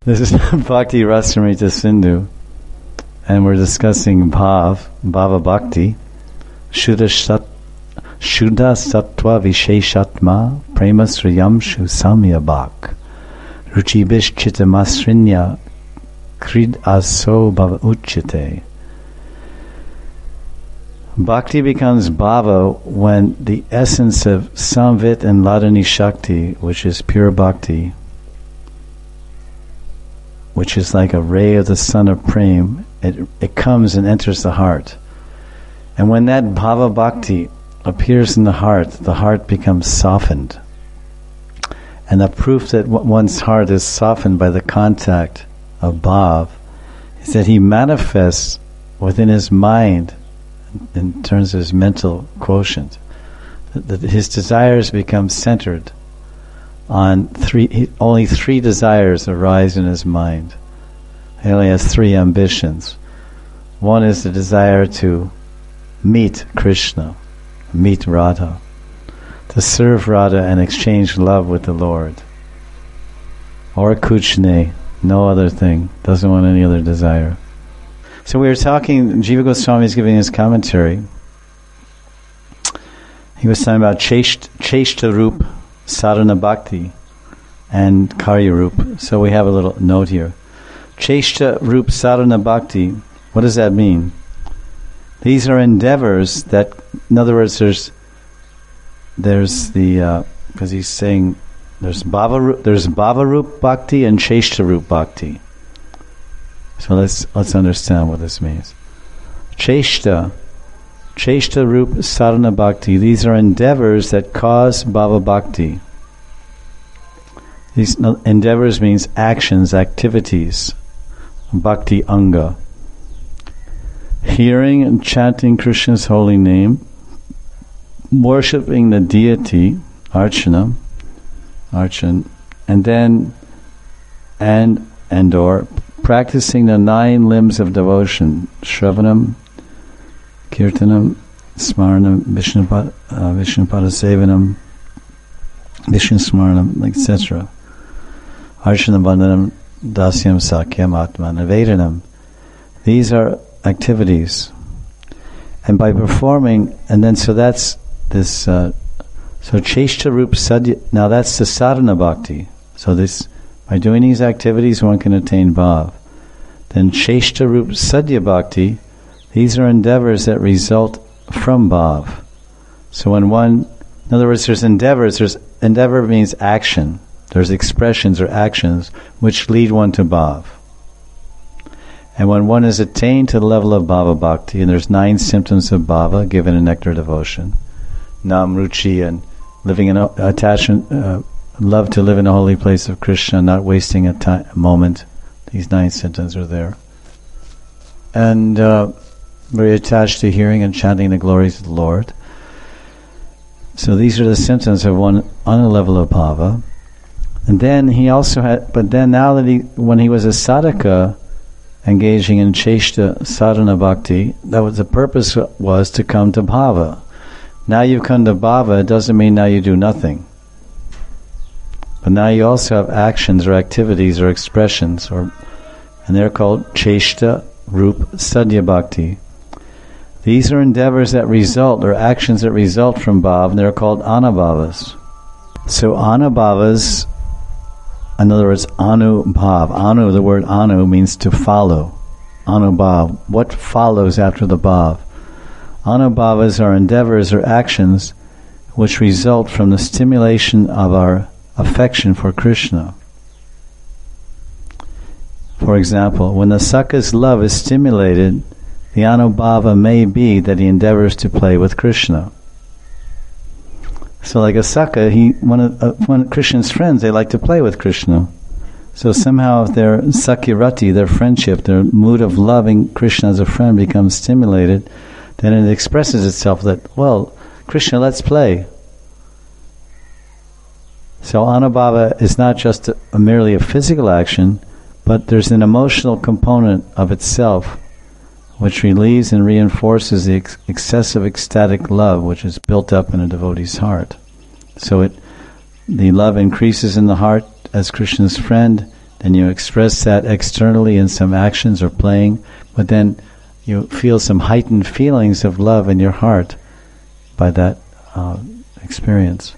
This is Bhakti Rasamrita Sindhu, and we're discussing Bhava Bhakti, Shuddha Sattva Visheshatma, Prema Sriyam Shu Samya Bhak, Ruchibish Chitamasrinya, Krid Aso Bhava Uchite. Bhakti becomes bhava when the essence of Samvit and Ladani Shakti, which is pure bhakti, which is like a ray of the sun of Prem, it comes and enters the heart. And when that bhava bhakti appears in the heart becomes softened. And the proof that one's heart is softened by the contact of bhav is that he manifests within his mind, in terms of his mental quotient, that his desires become centered on only three desires arise in his mind. He only has three ambitions. One is the desire to meet Krishna, meet Radha, to serve Radha and exchange love with the Lord. Or kuchne, no other thing, doesn't want any other desire. So we were talking, Jiva Goswami is giving his commentary. He was talking about Cheshta Rup, Sadhana Bhakti, and Karya Rup. So we have a little note here. Cheshta Rup Sadhana Bhakti, what does that mean? These are endeavors that, in other words, there's the, because he's saying there's Bhava Rup Bhakti and Cheshta Rup Bhakti. So let's understand what this means. Cheshta Rup Sadhana Bhakti, these are endeavors that cause Bhava Bhakti. These endeavors means actions, activities, Bhakti Anga. Hearing and chanting Krishna's holy name, worshipping the deity, Archana, and or practicing the 9 limbs of devotion, Shravanam, Kirtanam, Smaranam, Vishnupada Sevanam, Vishnu Smaranam, etc. Archana Bandhanam, Dasyam Sakyam Atman, Vedanam. These are activities. And by performing, and then so that's this, so Cheshta Rup Sadhya, now that's the sadhana bhakti. So this, by doing these activities, one can attain bhav. Then Cheshta Rup Sadhya Bhakti, these are endeavors that result from bhav. So when one, in other words, endeavor means action. There's expressions or actions which lead one to bhav. And when one is attained to the level of bhava bhakti, and there's 9 symptoms of bhava given in Nectar Devotion, nam, ruchi, and living in attachment, love to live in the holy place of Krishna, not wasting a moment. These 9 symptoms are there. And very attached to hearing and chanting the glories of the Lord. So these are the symptoms of one on a level of bhava. And then he also had, but then now that when he was a sadhaka, engaging in Cheshta Sadhana Bhakti, that was the purpose was to come to bhava. Now you've come to bhava, it doesn't mean now you do nothing. But now you also have actions or activities or expressions, and they're called Cheshta Rup Sadhya Bhakti. These are endeavors that result, or actions that result from bhav, and they're called anubhavas. So anubhavas, in other words, anubhav. Anu, the word anu means to follow. Anubhav, what follows after the bhav? Anubhavas are endeavors or actions which result from the stimulation of our affection for Krishna. For example, when the Sakha's love is stimulated, the anubhava may be that he endeavors to play with Krishna. So like a Sakha, one of Krishna's friends, they like to play with Krishna. So somehow if their Sakhirati, their friendship, their mood of loving Krishna as a friend becomes stimulated, then it expresses itself that, well, Krishna, let's play. So anubhava is not just merely a physical action, but there's an emotional component of itself which relieves and reinforces the excessive ecstatic love which is built up in a devotee's heart. So the love increases in the heart as Krishna's friend, then you express that externally in some actions or playing, but then you feel some heightened feelings of love in your heart by that experience.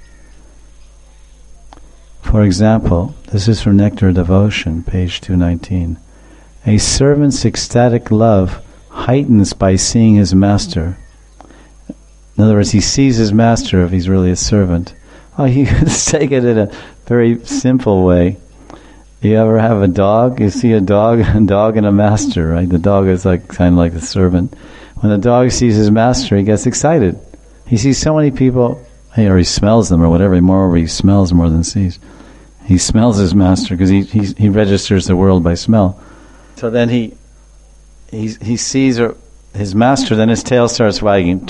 For example, this is from Nectar of Devotion, page 219. A servant's ecstatic love heightens by seeing his master. In other words, he sees his master if he's really a servant. Oh, you can take it in a very simple way. You ever have a dog? You see a dog and a master, right? The dog is like kind of like the servant. When the dog sees his master, he gets excited. He sees so many people, or he smells them or whatever. Moreover, he smells more than sees. He smells his master because he registers the world by smell. So then he sees his master, then his tail starts wagging.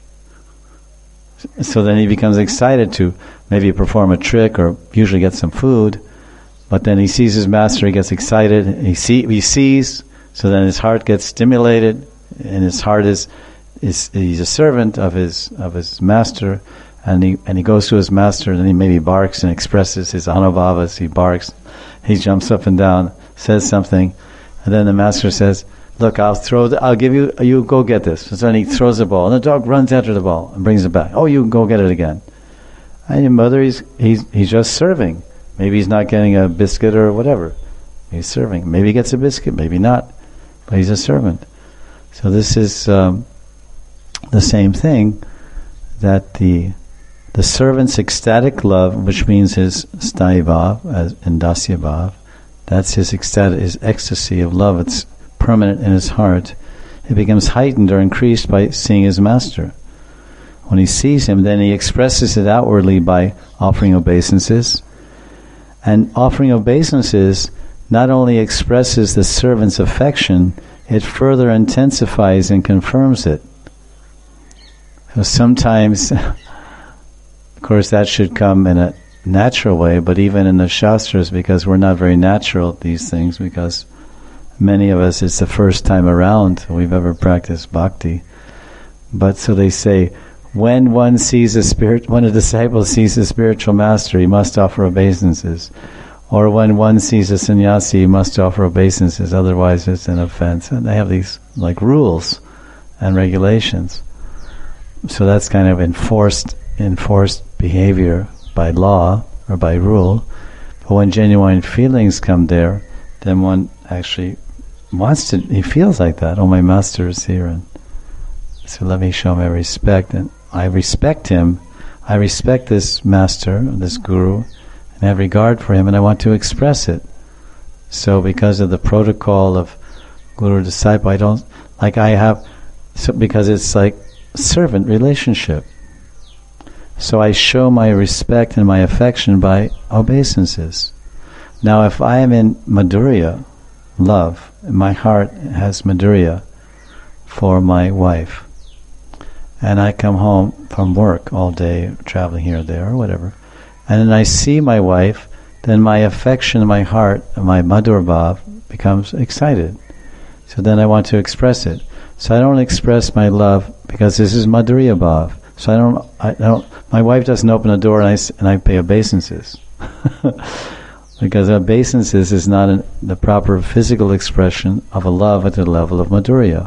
So then he becomes excited to maybe perform a trick or usually get some food. But then he sees his master, he gets excited. He sees, so then his heart gets stimulated, and his heart is he's a servant of his master, and he goes to his master, and then he maybe barks and expresses his anubhavas. He barks, he jumps up and down, says something, and then the master says, "Look, I'll give you go get this." So then he throws the ball, and the dog runs after the ball and brings it back. "Oh, you go get it again." And your mother, he's just serving. Maybe he's not getting a biscuit or whatever. He's serving. Maybe he gets a biscuit, maybe not. But he's a servant. So this is the same thing, that the servant's ecstatic love, which means his sthayi bhav, as in dasya bhav, that's his ecstasy of love. It's permanent in his heart. It becomes heightened or increased by seeing his master. When he sees him, then he expresses it outwardly by offering obeisances. And offering obeisances not only expresses the servant's affection, it further intensifies and confirms it. So sometimes, of course, that should come in a natural way, but even in the Shastras, because we're not very natural at these things, because many of us, it's the first time around we've ever practiced bhakti. But so they say, when a disciple sees a spiritual master, he must offer obeisances. Or when one sees a sannyasi, he must offer obeisances, otherwise it's an offense. And they have these like rules and regulations. So that's kind of enforced behavior by law or by rule. But when genuine feelings come there, then one actually he feels like that. Oh, my master is here, and so let me show my respect. And I respect him. I respect this master, this guru, and have regard for him, and I want to express it. So because of the protocol of guru-disciple, because it's like servant relationship. So I show my respect and my affection by obeisances. Now if I am in madhurya, love, my heart has madhurya for my wife, and I come home from work all day, traveling here or there or whatever, and then I see my wife, then my affection, my heart, my madhur bhav becomes excited. So then I want to express it. So I don't express my love because this is madhurya bhav. So I don't. My wife doesn't open the door and I pay obeisances. Because obeisances is not the proper physical expression of a love at the level of madhurya.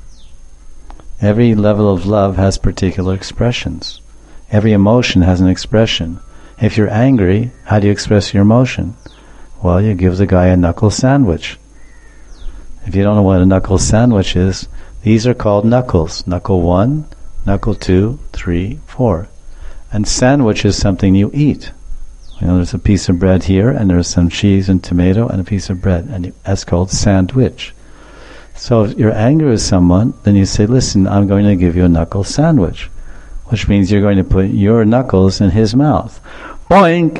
Every level of love has particular expressions. Every emotion has an expression. If you're angry, how do you express your emotion? Well, you give the guy a knuckle sandwich. If you don't know what a knuckle sandwich is, these are called knuckles. Knuckle 1, knuckle 2, 3, 4. And sandwich is something you eat. There's a piece of bread here, and there's some cheese and tomato and a piece of bread, and that's called sandwich. So if you're angry with someone, then you say, listen, I'm going to give you a knuckle sandwich, which means you're going to put your knuckles in his mouth. Boink!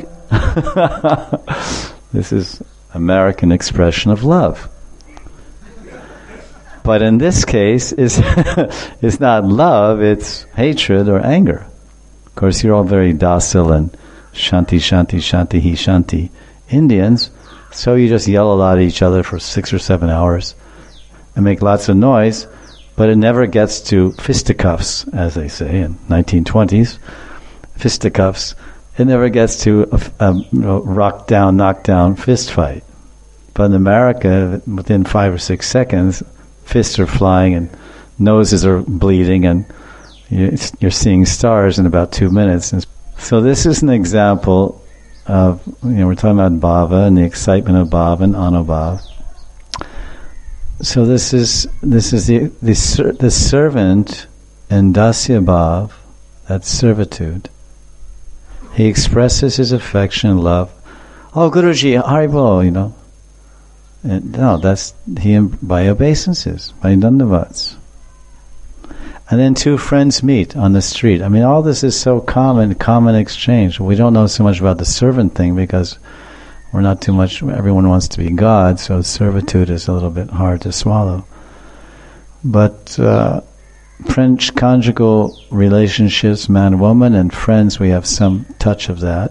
This is American expression of love. But in this case, it's not love, it's hatred or anger. Of course, you're all very docile and shanti, shanti, shanti, hi shanti Indians, so you just yell a lot at each other for 6 or 7 hours and make lots of noise, but it never gets to fisticuffs, as they say in 1920s. Fisticuffs. It never gets to a knock down fist fight. But in America, within 5 or 6 seconds, fists are flying and noses are bleeding, and you're seeing stars in about 2 minutes. And so this is an example of, we're talking about bhava and the excitement of bhava and anubhav. So this is the servant in dasya bhav, that's servitude. He expresses his affection and love. Oh, Guruji, Haribol, And no, that's by obeisances, by dandavats. And then two friends meet on the street. I mean, all this is so common exchange. We don't know so much about the servant thing because we're not too much, everyone wants to be God, so servitude is a little bit hard to swallow. But French conjugal relationships, man-woman, and friends, we have some touch of that.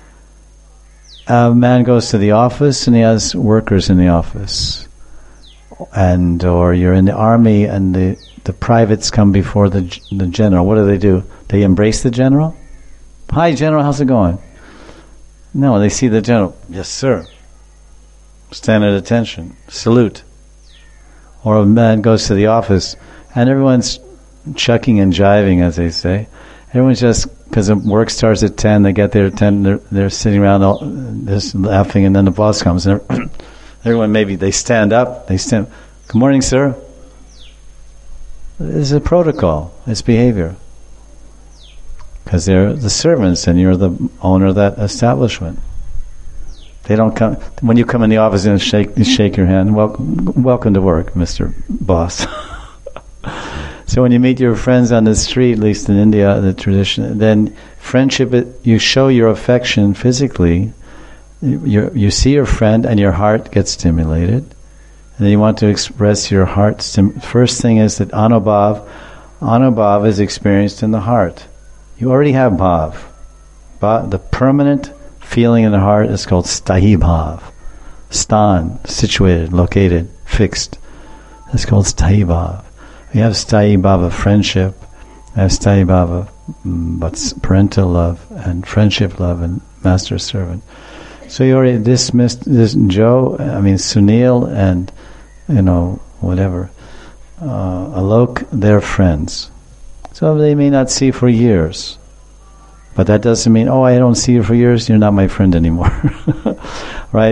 A man goes to the office and he has workers in the office. Or you're in the army and the privates come before the general. What do? They embrace the general? Hi, General, how's it going? No, they see the general. Yes, sir. Stand at attention. Salute. Or a man goes to the office and everyone's chucking and jiving, as they say. Everyone's just, because the work starts at 10, they get there at 10, they're sitting around just laughing, and then the boss comes and everyone, maybe they stand up, good morning, sir. It's a protocol, it's behavior. Because they're the servants and you're the owner of that establishment. They don't come, when you come in the office and shake your hand, welcome to work, Mr. Boss. So when you meet your friends on the street, at least in India, the tradition, then friendship, you show your affection physically. You see your friend and your heart gets stimulated. And then you want to express your heart. First thing is that anubhav is experienced in the heart. You already have bhav. The permanent feeling in the heart is called sthayi bhav. Stan, situated, located, fixed. That's called sthayi bhav. We have sthayi bhav of friendship, we have sthayi bhav of parental love and friendship love and master-servant. So you already dismissed this Sunil and, Alok, they're friends. So they may not see for years. But that doesn't mean, I don't see you for years, you're not my friend anymore. Right?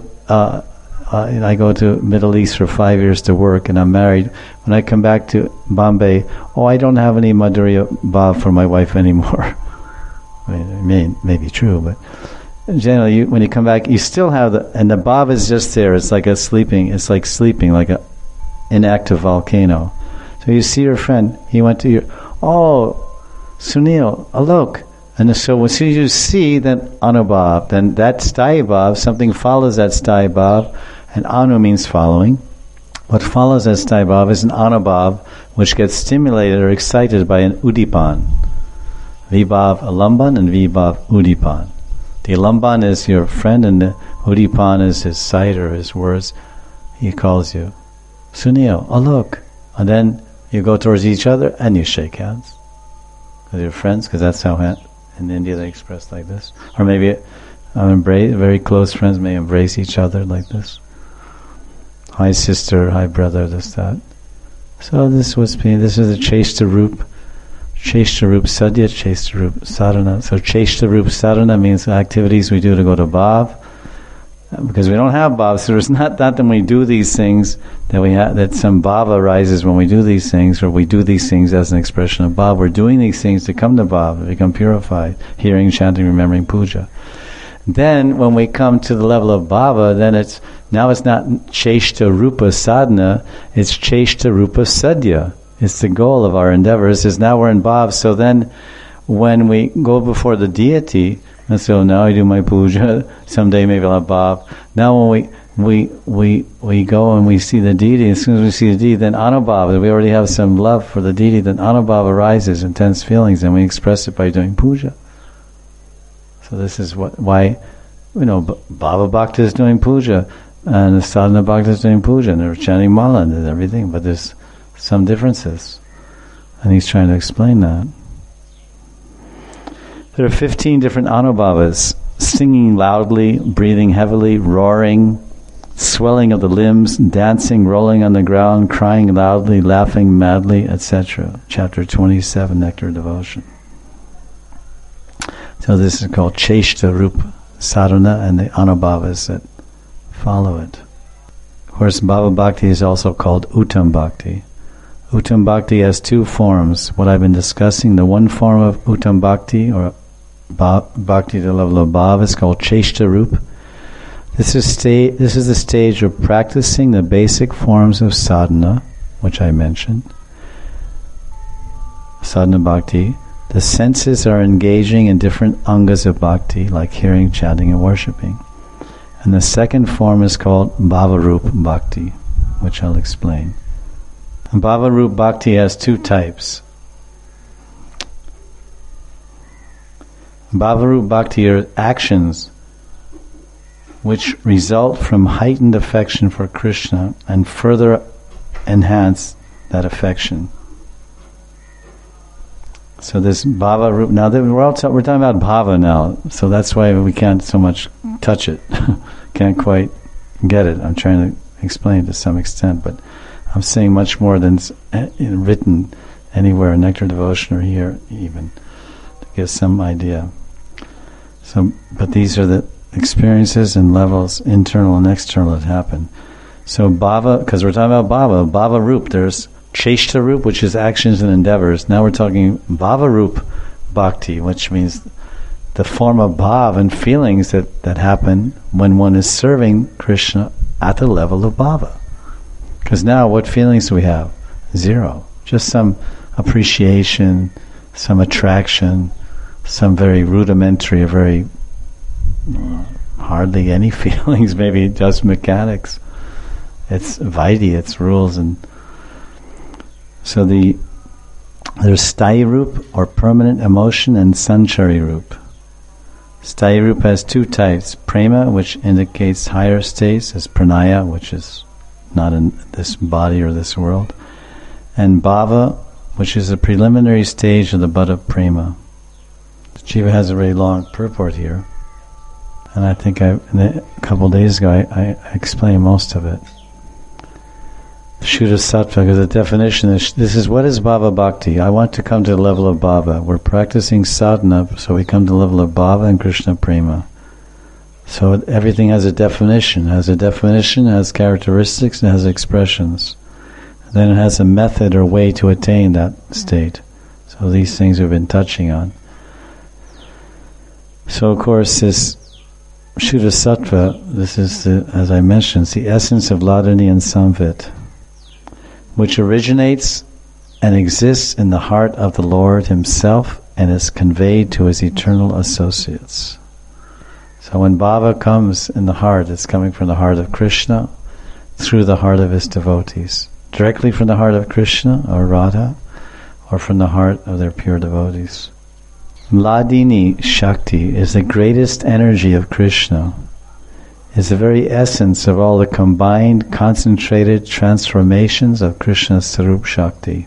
I go to Middle East for 5 years to work and I'm married. When I come back to Bombay, I don't have any Madhurya Bhav for my wife anymore. It may be true, but generally when you come back, you still have and the Bhav is just there. It's like sleeping, like an inactive volcano. So you see your friend, he went to Sunil, Alok. And so as soon as you see that anubhav, then that sthayi bhav, something follows that sthayi bhav, and anu means following. What follows that sthayi bhav is an anubhav which gets stimulated or excited by an udipan. Vibhav alamban and vibhav udipan. The alamban is your friend and the udipan is his sight or his words. He calls you, Sunil, Alok. And then you go towards each other and you shake hands with your friends, because that's how in India they express like this. Or maybe very close friends may embrace each other like this. Hi sister, hi brother, this, that. So this is a Cheshta Roop Sadhya, Cheshta Roop Sadhana. So Cheshta Roop Sadhana means activities we do to go to Bhav. Because we don't have Bhav, so it's not that when we do these things that some Bhava arises when we do these things, or we do these things as an expression of Bhav. We're doing these things to come to Bhav, to become purified, hearing, chanting, remembering, puja. Then when we come to the level of Bhava, then it's not Cheshta Rupa Sadhana, it's Cheshta Rupa Sadhya. It's the goal of our endeavors, is now we're in Bhav, so then when we go before the deity, and so now I do my puja, someday maybe I'll have bhav. Now when we go and we see the deity, as soon as we see the deity, then anubhav, we already have some love for the deity, then anubhav arises, intense feelings, and we express it by doing puja. So this is why Bhava Bhakta is doing puja, and the Sadhana Bhakta is doing puja, and they're chanting mala and everything, but there's some differences. And he's trying to explain that. There are 15 different anubhavas: singing loudly, breathing heavily, roaring, swelling of the limbs, dancing, rolling on the ground, crying loudly, laughing madly, etc. Chapter 27, Nectar Devotion. So this is called Cheshta Rupa Sadhana and the Anubhavas that follow it. Of course, Bhava Bhakti is also called Uttam Bhakti. Uttam Bhakti has two forms. What I've been discussing, the one form of Uttam Bhakti, or Bhakti to the level of Bhava, is called Cheshta Rupa. This is the stage of practicing the basic forms of sadhana, which I mentioned. Sadhana Bhakti. The senses are engaging in different angas of bhakti, like hearing, chanting, and worshipping. And the second form is called Bhavarup Bhakti, which I'll explain. And Bhavarup Bhakti has two types. Bhavarup Bhakti are actions which result from heightened affection for Krishna and further enhance that affection. So this bhava rupa, now we're talking about bhava now, so that's why we can't so much touch it. Can't quite get it. I'm trying to explain it to some extent, but I'm saying much more than written anywhere in Nectar Devotion or here even, to get some idea. So, but these are the experiences and levels, internal and external, that happen. So bhava, because we're talking about bhava rup, there's Cheshta Rup, which is actions and endeavors. Now we're talking Bhavarup Bhakti, which means the form of bhav and feelings that happen when one is serving Krishna at the level of bhava. Because now what feelings do we have? Zero. Just some appreciation, some attraction, some very rudimentary, very hardly any feelings, maybe just mechanics. It's Vaidhi, it's rules. And so there's Sthayi Rup, or permanent emotion, and Sanchari Rup. Sthayi Rup has two types: Prema, which indicates higher states, as Pranaya, which is not in this body or this world, and Bhava, which is a preliminary stage of the bud of Prema. Jiva has a very long purport here, and I think a couple of days ago I explained most of it. Shuddha Sattva, because the definition is, this is what is Bhava Bhakti. I want to come to the level of Bhava. We're practicing sadhana, so we come to the level of Bhava and Krishna Prema. So everything has a definition, has characteristics, and has expressions. Then it has a method or way to attain that state. So these things we've been touching on. So of course this Shuddha Sattva, this is, as I mentioned, it's the essence of Hladini and Samvit, which originates and exists in the heart of the Lord Himself and is conveyed to His eternal associates. So when Bhava comes in the heart, it's coming from the heart of Krishna through the heart of His devotees. Directly from the heart of Krishna or Radha, or from the heart of their pure devotees. Hladini Shakti is the greatest energy of Krishna, is the very essence of all the combined, concentrated transformations of Krishna's Sarup Shakti.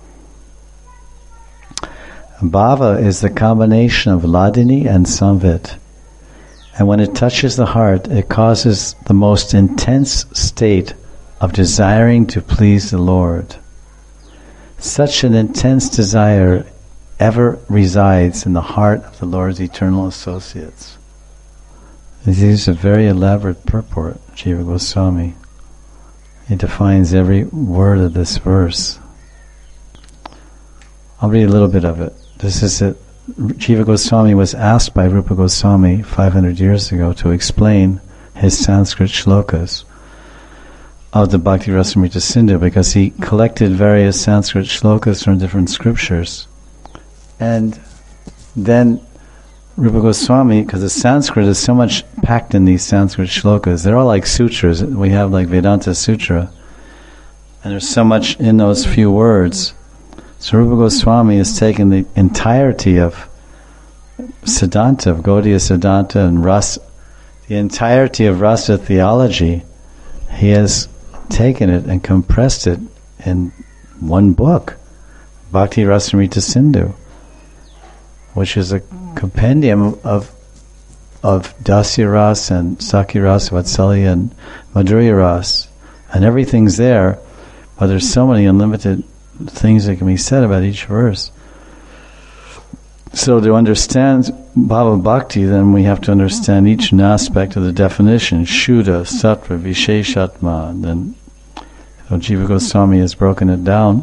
Bhava is the combination of Hladini and Samvit, and when it touches the heart, it causes the most intense state of desiring to please the Lord. Such an intense desire ever resides in the heart of the Lord's eternal associates. This is a very elaborate purport, Jiva Goswami. He defines every word of this verse. I'll read a little bit of it. This is it. Jiva Goswami was asked by Rupa Goswami 500 years ago to explain his Sanskrit shlokas of the Bhakti Rasamrita Sindhu, because he collected various Sanskrit shlokas from different scriptures. And then Rupa Goswami, because the Sanskrit is so much packed in these Sanskrit shlokas, they're all like sutras. We have like Vedanta Sutra, and there's so much in those few words. So Rupa Goswami has taken the entirety of Siddhanta, of Gaudiya Siddhanta and Rasa, the entirety of Rasa theology. He has taken it and compressed it in one book, Bhakti Rasamrita Sindhu, which is a compendium of of Dasya Ras and Sakya Ras, Vatsalya and Madhurya Ras, and everything's there, but there's so many unlimited things that can be said about each verse. So to understand Bhava Bhakti, then we have to understand each aspect of the definition, Shuddha, Sattva, Visheshatma. Then Jiva Goswami has broken it down,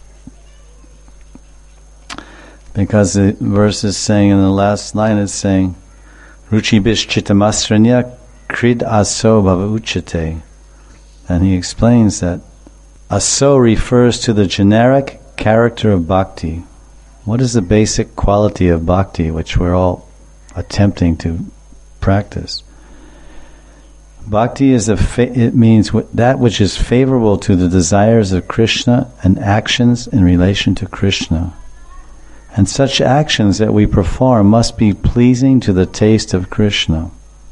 because the verse is saying, in the last line it's saying, Ruchi bish chitamasranya krid aso bhava uchate. And he explains that aso refers to the generic character of bhakti. What is the basic quality of bhakti, which we're all attempting to practice? Bhakti is it means that which is favorable to the desires of Krishna and actions in relation to Krishna. And such actions that we perform must be pleasing to the taste of Krishna.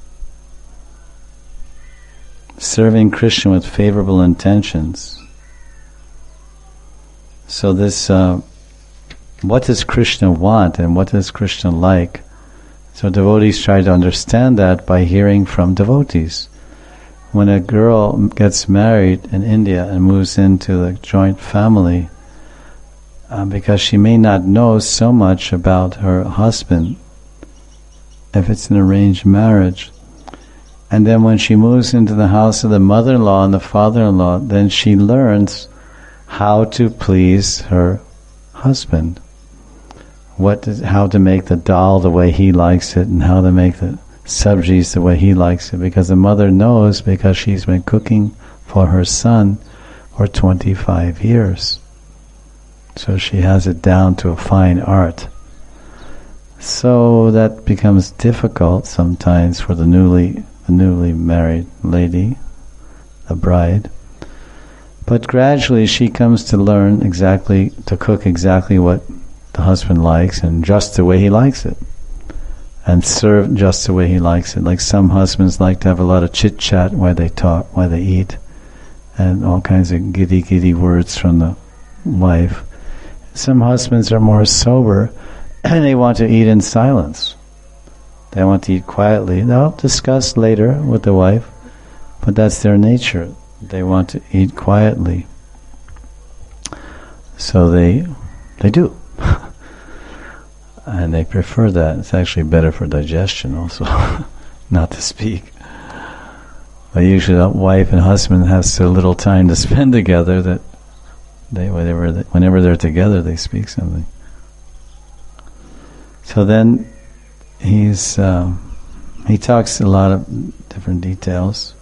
Serving Krishna with favorable intentions. So this, what does Krishna want and what does Krishna like? So devotees try to understand that by hearing from devotees. When a girl gets married in India and moves into the joint family, because she may not know so much about her husband if it's an arranged marriage. And then when she moves into the house of the mother-in-law and the father-in-law, then she learns how to please her husband. How to make the dal the way he likes it, and how to make the sabjis the way he likes it, because the mother knows, because she's been cooking for her son for 25 years. So she has it down to a fine art. So that becomes difficult sometimes for the newly married lady, the bride. But gradually she comes to learn to cook exactly what the husband likes, and just the way he likes it. And serve just the way he likes it. Like some husbands like to have a lot of chit-chat while they talk, while they eat, and all kinds of giddy words from the wife. Some husbands are more sober, and they want to eat in silence. They want to eat quietly. They'll discuss later with the wife, but that's their nature. They want to eat quietly. So they do. And they prefer that. It's actually better for digestion also, not to speak. But usually the wife and husband have so little time to spend together that whenever they're together, they speak something. So then he talks a lot of different details.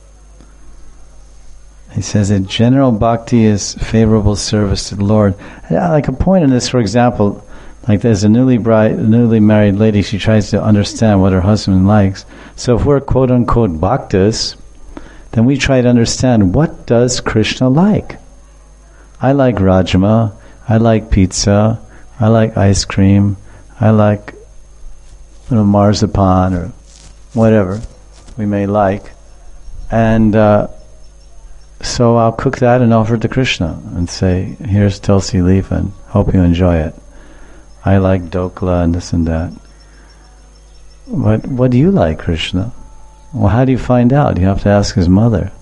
He says that general bhakti is favorable service to the Lord. Like a point in this, for example, like there's a newly married lady, she tries to understand what her husband likes. So if we're quote-unquote bhaktas, then we try to understand, what does Krishna like? I like rajma, I like pizza, I like ice cream, I like marzipan or whatever we may like. And so I'll cook that and offer it to Krishna and say, here's Tulsi leaf and hope you enjoy it. I like dokla and this and that. But what do you like, Krishna? Well, how do you find out? You have to ask his mother.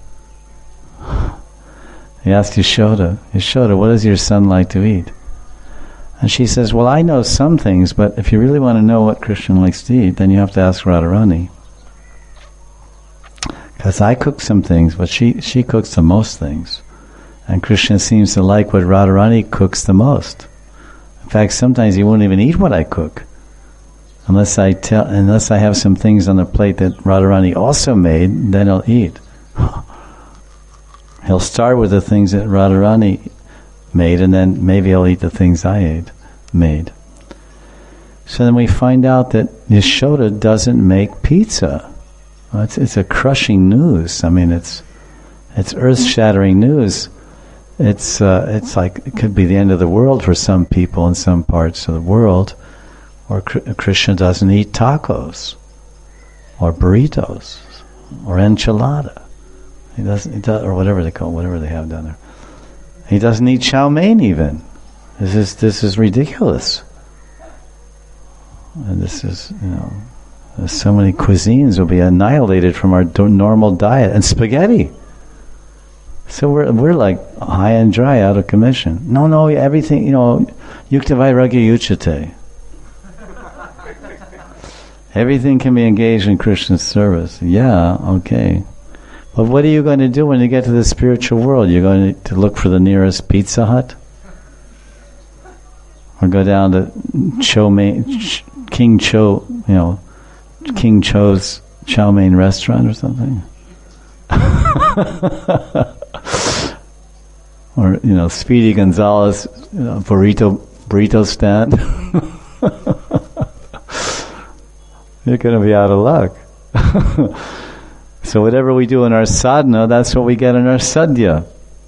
He asked Yashoda, what does your son like to eat? And she says, well, I know some things, but if you really want to know what Krishna likes to eat, then you have to ask Radharani. Because I cook some things, but she cooks the most things. And Krishna seems to like what Radharani cooks the most. In fact, sometimes he won't even eat what I cook. Unless I have some things on the plate that Radharani also made, then he'll eat. He'll start with the things that Radharani made, and then maybe he'll eat the things I made. So then we find out that Yashoda doesn't make pizza. Well, it's a crushing news. I mean, it's earth-shattering news. It's like it could be the end of the world for some people in some parts of the world. Or Krishna doesn't eat tacos, or burritos, or enchilada. He doesn't, or whatever they call, whatever they have down there. He doesn't eat chow mein even. This is ridiculous. And this is So many cuisines will be annihilated from our normal diet. And spaghetti. So we're like high and dry, out of commission. No, everything, yuktavai ragya yuchate. Everything can be engaged in Krishna's service. Yeah, okay. But what are you going to do when you get to the spiritual world? You're going to look for the nearest Pizza Hut? Or go down to King Cho's chow mein restaurant or something? Or, Speedy Gonzales burrito stand? You're going to be out of luck. So whatever we do in our sadhana, that's what we get in our sadhya.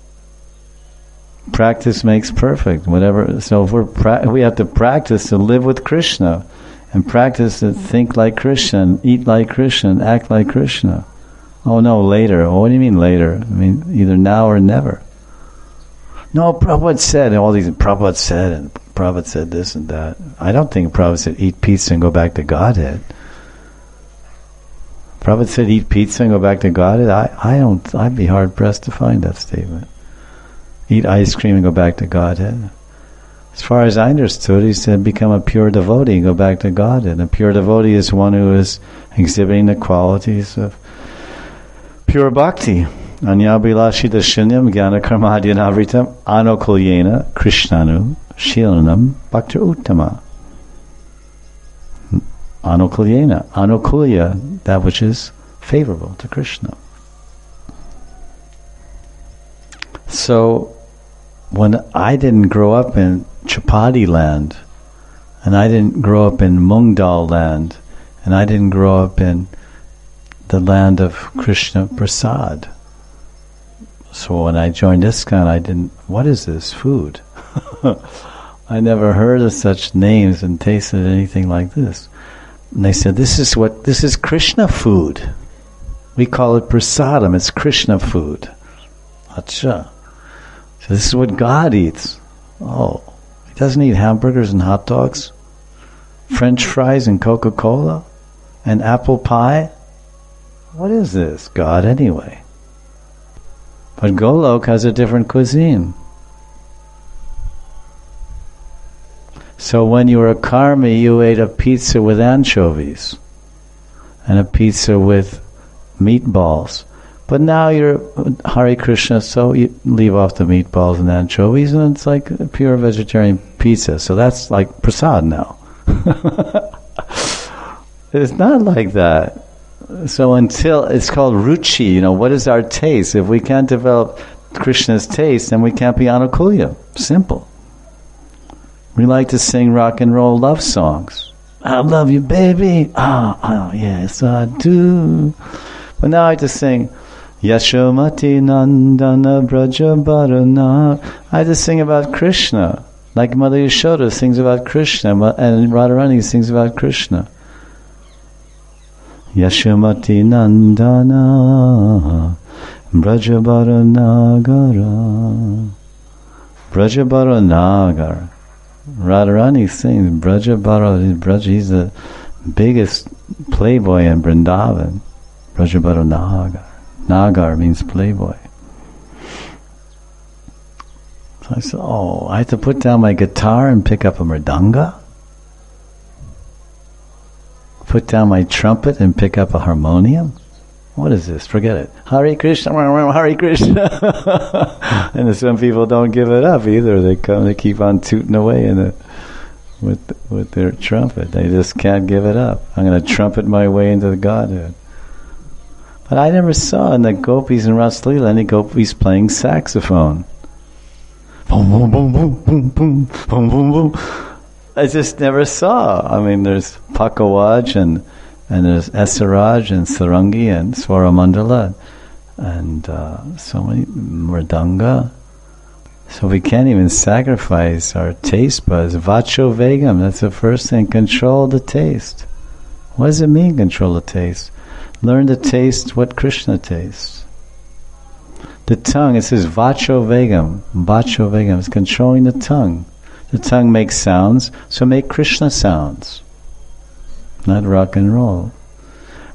Practice makes perfect. So if we have to practice to live with Krishna, and practice to think like Krishna, and eat like Krishna, and act like Krishna. Oh no, later. Oh, what do you mean later? I mean either now or never. No, Prabhupada said, and Prabhupada said this and that. I don't think Prabhupada said eat pizza and go back to Godhead. Prabhupada said eat pizza and go back to Godhead. I'd be hard pressed to find that statement. Eat ice cream and go back to Godhead. As far as I understood, he said become a pure devotee and go back to Godhead. A pure devotee is one who is exhibiting the qualities of pure bhakti. Anyabhilashi dashinyam jnana karmadyanavritam anokulyena krishnanu shilanam bhaktir uttama. Anukulyena. Anukulya, that which is favorable to Krishna. So, when I didn't grow up in Chapati land, and I didn't grow up in Mung Dal land, and I didn't grow up in the land of Krishna Prasad. So when I joined ISKCON, what is this food? I never heard of such names and tasted anything like this. And they said, this is Krishna food. We call it prasadam, it's Krishna food. Acha. So this is what God eats. Oh, he doesn't eat hamburgers and hot dogs, French fries and Coca-Cola, and apple pie? What is this God anyway? But Golok has a different cuisine. So when you were a karmi, you ate a pizza with anchovies and a pizza with meatballs. But now you're Hare Krishna, so you leave off the meatballs and anchovies, and it's like a pure vegetarian pizza. So that's like prasad now. It's not like that. So until it's called ruchi, what is our taste? If we can't develop Krishna's taste, then we can't be anukulya. Simple. We like to sing rock and roll love songs. I love you, baby. Oh, yes, I do. But now I have to sing Yashomati Nandana Braja Bharana. I have to sing about Krishna, like Mother Yashoda sings about Krishna, and Radharani sings about Krishna. Yashomati Nandana Braja Bharanagara. Braja Bharanagar. Radharani sings Braja Bhara. He's the biggest playboy in Vrindavan. Braja Bharanagar. Nagar means playboy. So I said, I have to put down my guitar and pick up a mridanga? Put down my trumpet and pick up a harmonium? What is this? Forget it. Hare Krishna, Hare Krishna. And some people don't give it up either. They keep on tooting away with their trumpet. They just can't give it up. I'm going to trumpet my way into the Godhead. But I never saw in the gopis in Raslila any gopis playing saxophone. Boom, boom, boom, boom, boom, boom, boom, boom, boom. I just never saw. I mean, there's Pakawaj and there's Esaraj and Sarangi and Swaramandala and so many Mridanga. So we can't even sacrifice our taste buds. Vacho Vegam, that's the first thing. Control the taste. What does it mean, control the taste? Learn to taste what Krishna tastes. The tongue, it says Vacho Vegam. Vacho Vegam is controlling the tongue. The tongue makes sounds, so make Krishna sounds. Not rock and roll.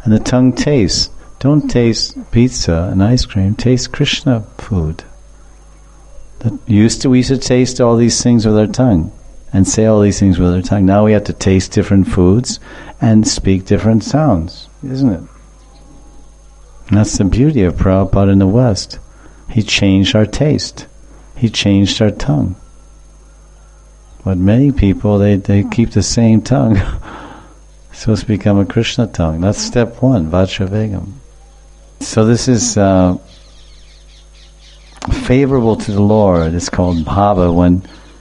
And the tongue tastes. Don't taste pizza and ice cream. Taste Krishna food. We used to taste all these things with our tongue and say all these things with our tongue. Now we have to taste different foods and speak different sounds, isn't it? And that's the beauty of Prabhupada in the West. He changed our taste. He changed our tongue. But many people, they keep the same tongue. It's supposed to become a Krishna tongue. That's step one, Vajravegam. So this is favorable to the Lord. It's called bhava. When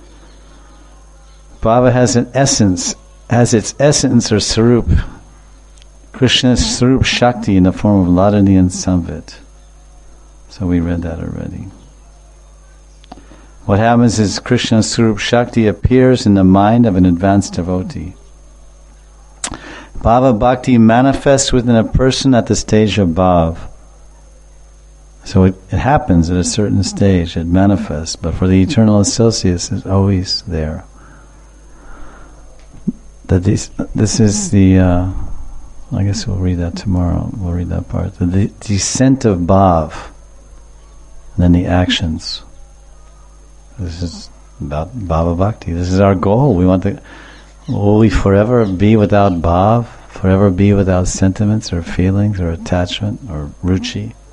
bhava has its essence or sarup, Krishna's sarup shakti in the form of Ladani and Samvit. So we read that already. What happens is Krishna's sarup shakti appears in the mind of an advanced devotee. Bhava bhakti manifests within a person at the stage of bhav. So it happens at a certain stage, it manifests, but for the eternal associates, it's always there. That this is the, I guess we'll read that tomorrow, we'll read that part. The descent of bhav, and then the actions. This is about bhava bhakti. This is our goal. Will we forever be without bhav? Forever be without sentiments or feelings or attachment or ruchi?